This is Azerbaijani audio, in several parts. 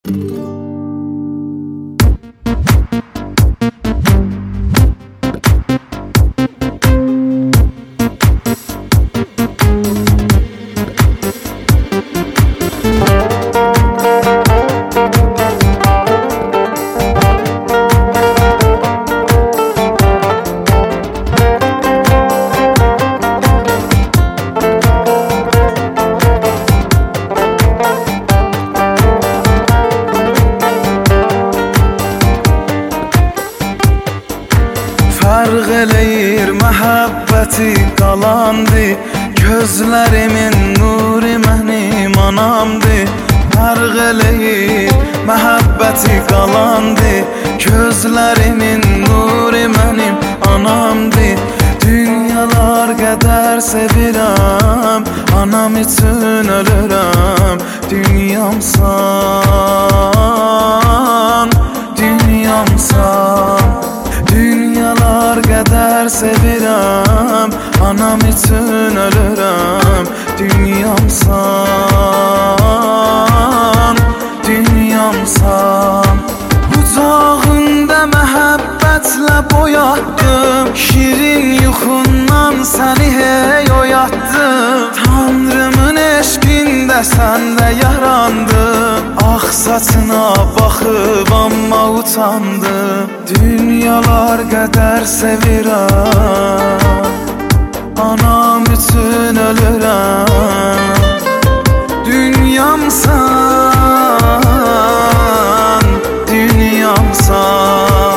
Fərq eləyir məhəbbəti qalandı, gözlərimin nuri mənim anamdı. Fərq eləyir məhəbbəti qalandı, gözlərimin nuri mənim anamdı. Dünyalar qədər sevirəm, anam üçün ölürəm. Dünyamsan, dünyamsan. Dünyalar qədər sevirəm, anam üçün ölürəm. Dünyamsan, dünyamsan. Qucağında məhəbbətlə boyatdım, şirin yuxundan səni hey oyatdım. Tanrımın eşqində səndə yarandım, ağ saçına baxıb amma utandım. Dünyalar qədər sevirəm, anam üçün ölürəm. Dünyamsan, dünyamsan.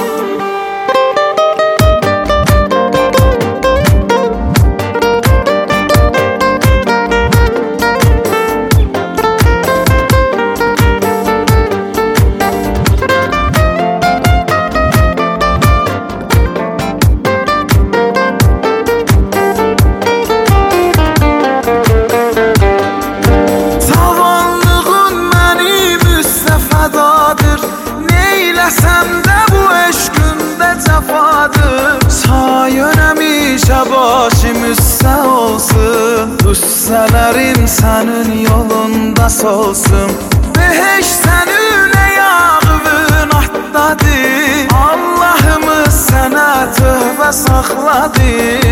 Neyləsəm də bu eşqimdə cəfadır. Sayın həmişə başım üstə olsun, qüssələrim sənin yolunda solsun. Beheş sənin ayağının atdadır, Allahımız sənə tövbə saxladır.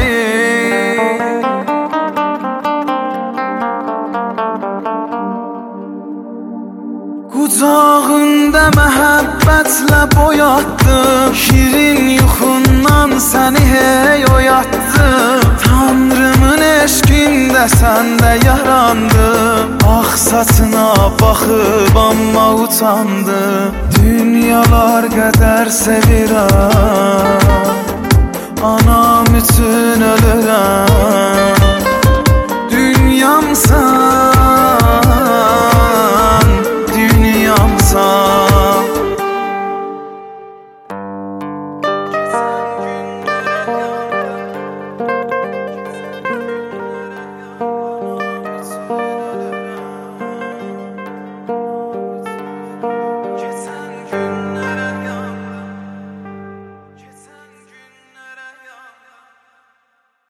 Qucağında məhəbbətlə boyatdım, şirin yuxundan səni hey oyatdım. Tanrımın eşqində səndə yarandım, ağ saçına baxıb amma utandım. Dünyalar qədər sevirəm, anam üçün ölürəm.